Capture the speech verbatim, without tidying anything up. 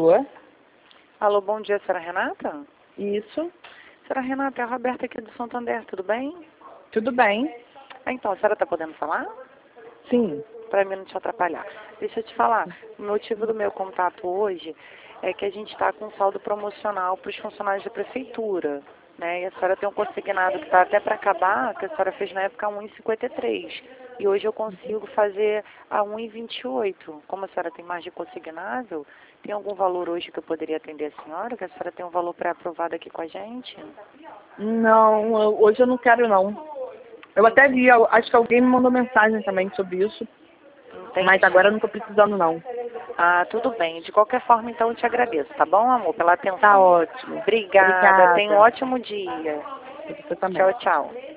Alô? Alô, bom dia, senhora Renata? Isso. Senhora Renata, é a Roberta aqui do Santander, tudo bem? Tudo bem? Ah, então, a senhora está podendo falar? Sim. Para mim não te atrapalhar. Deixa eu te falar, o motivo do meu contato hoje é que a gente está com um saldo promocional para os funcionários da prefeitura, né? E a senhora tem um consignado que está até para acabar, que a senhora fez na época a um e cinquenta e três. E hoje eu consigo fazer a um e vinte e oito. Como a senhora tem mais de consignável, tem algum valor hoje que eu poderia atender a senhora? Que a senhora tem um valor pré-aprovado aqui com a gente? Não, eu- hoje eu não quero não. Eu até vi, eu acho que alguém me mandou mensagem também sobre isso, Entendi. mas agora eu não estou precisando não. Ah, tudo bem. De qualquer forma, então, eu te agradeço, tá bom, amor? Pela atenção. Tá ótimo. Obrigada. Obrigada. Tenha um ótimo dia. Você também. Tchau, tchau.